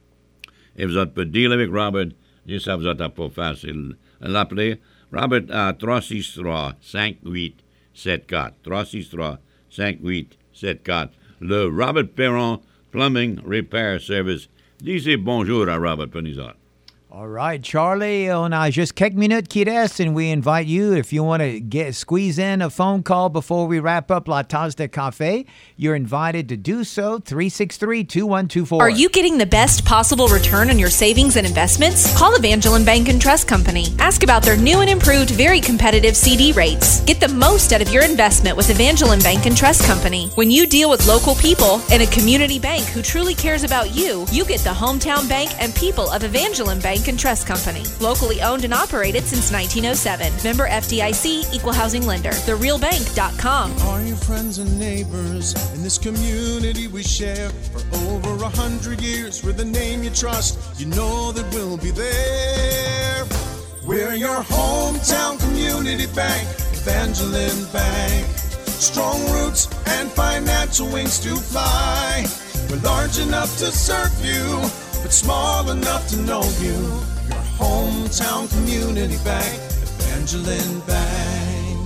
Et vous autres pouvez deal avec Robert. Juste ça, vous êtes pas facile. L'appeler. Robert à trois six trois, cinq huit sept quatre. trois six trois, cinq huit sept quatre. Le Robert Perron Plumbing Repair Service. Disez bonjour à Robert Penizot. All right, Charlie, on a just quelques minutes qui restent, and we invite you, if you want to get squeeze in a phone call before we wrap up La Tasse de Café, you're invited to do so, three six three, two one two four. Are you getting the best possible return on your savings and investments? Call Evangeline Bank and Trust Company. Ask about their new and improved, very competitive C D rates. Get the most out of your investment with Evangeline Bank and Trust Company. When you deal with local people and a community bank who truly cares about you, you get the hometown bank and people of Evangeline Bank and Trust Company. Locally owned and operated since nineteen oh seven. Member F D I C, Equal Housing Lender. the real bank dot com. Are your friends and neighbors in this community we share for over a hundred years? We're the name you trust. You know that we'll be there. We're your hometown community bank, Evangeline Bank. Strong roots and financial wings to fly. We're large enough to serve you, but small enough to know you. Your hometown community bank, Evangeline Bank.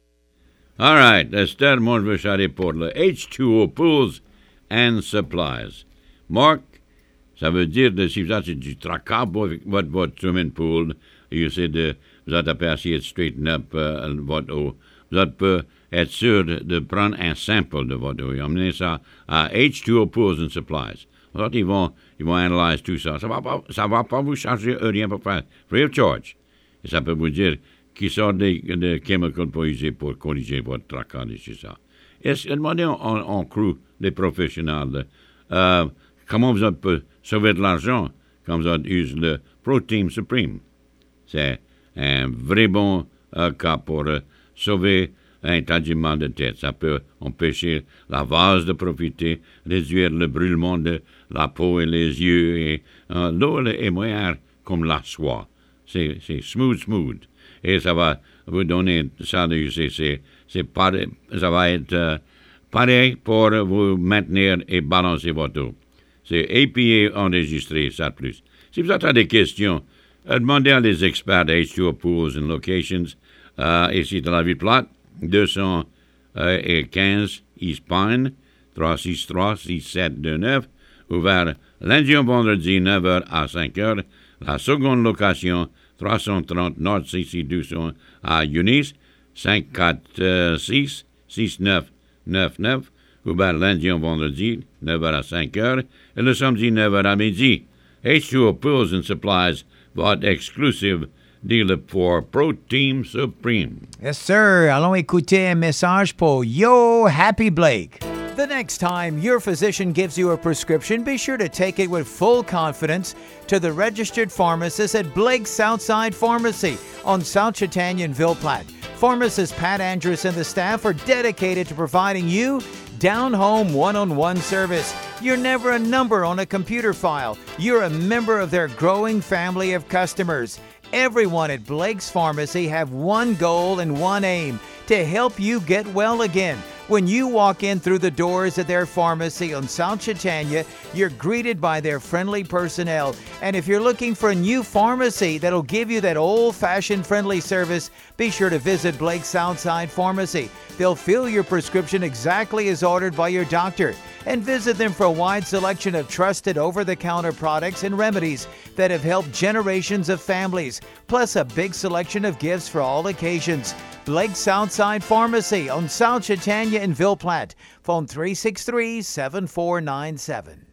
All right, Esther, moi je veux charrer pour le H two O Pools and Supplies. Mark, ça veut dire que si vous avez du tracas pour votre, votre swimming pool, vous êtes de, vous êtes à essayer de straighten up uh, votre eau, vous êtes peut être sûr de, de prendre un sample de votre eau et emmener ça à H two O Pools and Supplies. Alors, ils vont, ils vont analyser tout ça. Ça ne va, pas, ça va pas vous charger rien pour faire. Free of charge. Et ça peut vous dire qui sort des, des chemicals pour user pour corriger votre tracas et tout ça. Et demandez en, en crew des professionnels euh, comment vous pouvez sauver de l'argent quand vous utilisez le Pro-Team Supreme. C'est un vrai bon euh, cas pour euh, sauver un tâchement de tête. Ça peut empêcher la vase de profiter, réduire le brûlement de la peau et les yeux. Et euh, l'eau est moyenne comme la soie. C'est, c'est smooth, smooth. Et ça va vous donner ça de c'est, c'est, c'est pareil, ça va être euh, pareil pour vous maintenir et balancer votre eau. C'est A P A enregistré, ça de plus. Si vous avez des questions, euh, demandez à les experts de H two O Pools and Locations, euh, ici de la ville plate, deux cent quinze East Pine, trois six trois, six sept deux neuf, ouvert lundi au vendredi neuf heures à cinq heures. La seconde location, trois cent trente North C C deux cents à Eunice, cinq quatre six, six neuf neuf neuf, ouvert lundi au vendredi neuf heures à cinq heures, et le samedi neuf heures à midi. H two O Pools and Supplies, votre exclusive dealer pour Pro-Team Supreme. Yes, sir. Allons écouter un message pour Yo Happy Blake. The next time your physician gives you a prescription, be sure to take it with full confidence to the registered pharmacist at Blake's Southside Pharmacy on South Chautauqua and Ville Platte. Pharmacist Pat Andrews and the staff are dedicated to providing you down-home one-on-one service. You're never a number on a computer file. You're a member of their growing family of customers. Everyone at Blake's Pharmacy have one goal and one aim, to help you get well again. When you walk in through the doors of their pharmacy on South Chautauqua, you're greeted by their friendly personnel. And if you're looking for a new pharmacy that'll give you that old-fashioned friendly service, be sure to visit Blake's Southside Pharmacy. They'll fill your prescription exactly as ordered by your doctor. and visit them for a wide selection of trusted over-the-counter products and remedies that have helped generations of families, plus a big selection of gifts for all occasions. Blake Southside Pharmacy on South Chautauqua and Ville Platte. Phone three six three, seven four nine seven.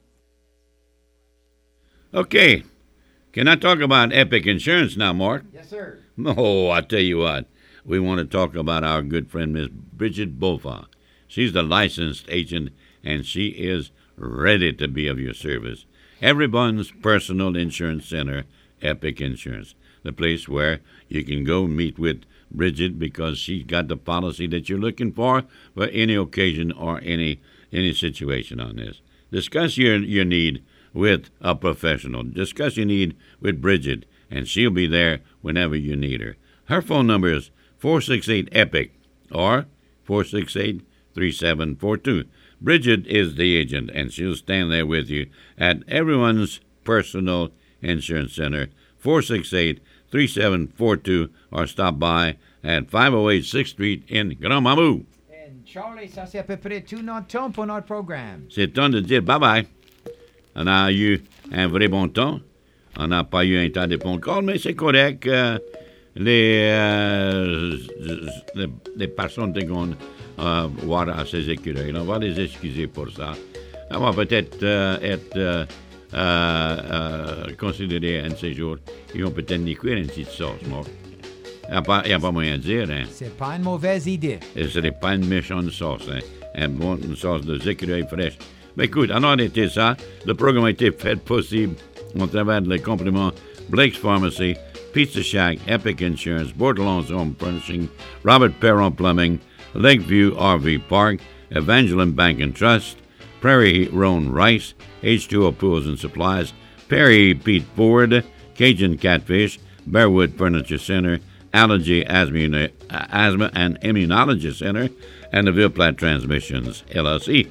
Okay. Can I talk about Epic Insurance now, Mark? Yes, sir. Oh, I tell you what. We want to talk about our good friend, Miss Bridget Beaufort. She's the licensed agent, and she is ready to be of your service. Everyone's personal insurance center, Epic Insurance. The place where you can go meet with Bridget because she's got the policy that you're looking for for any occasion or any any situation on this. Discuss your, your need with a professional. Discuss your need with Bridget, and she'll be there whenever you need her. Her phone number is four six eight, EPIC or four six eight, three seven four two. Bridget is the agent, and she'll stand there with you at everyone's personal insurance center, four six eight, three seven four two, or stop by at five oh eight sixth Street in Grand Mamou. And Charlie, ça c'est à peu près tout notre temps pour notre programme. C'est temps de dire bye-bye. On a eu un vrai bon temps. On n'a pas eu un temps de phone call, mais c'est correct. Euh, les, euh, les, les personnes qui vont euh, voir à ces écureuils, on va les excuser pour ça. On va peut-être euh, être euh, euh, euh, considérés un de ces jours. Ils vont peut-être n'y cuire une petite sauce, moi. Il n'y a, a pas moyen de dire, hein. C'est pas une mauvaise idée. Et ce n'est pas une méchante sauce, hein. Une bonne sauce de écureuils fraîches. Mais écoute, en été ça, le programme a été fait possible au travers des compliments Blake's Pharmacy, Pizza Shack, Epic Insurance, Bordelons Home Furnishing, Robert Perron Plumbing, Lakeview R V Park, Evangeline Bank and Trust, Prairie Roan Rice, H two O Pools and Supplies, Perry Pete Ford, Cajun Catfish, Bearwood Furniture Center, Allergy, Asthma, Asthma and Immunology Center, and the Ville Platte Transmissions, L L C.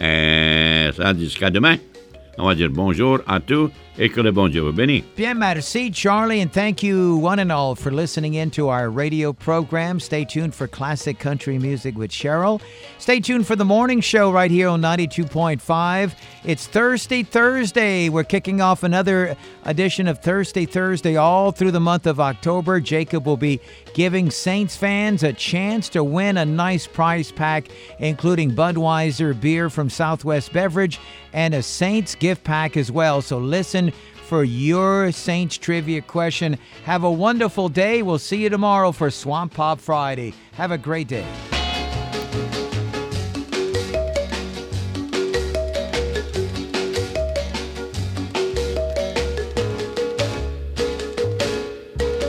Et ça, jusqu'à demain. On va dire bonjour à tous et que le bon Dieu vous bénisse. Bien, merci, Charlie, and thank you one and all for listening in to our radio program. Stay tuned for classic country music with Cheryl. Stay tuned for the morning show right here on ninety-two point five. It's Thursday, Thursday. We're kicking off another edition of Thursday, Thursday all through the month of October. Jacob will be giving Saints fans a chance to win a nice prize pack, including Budweiser beer from Southwest Beverage and a Saints gift pack as well. So listen for your Saints trivia question. Have a wonderful day. We'll see you tomorrow for Swamp Pop Friday. Have a great day.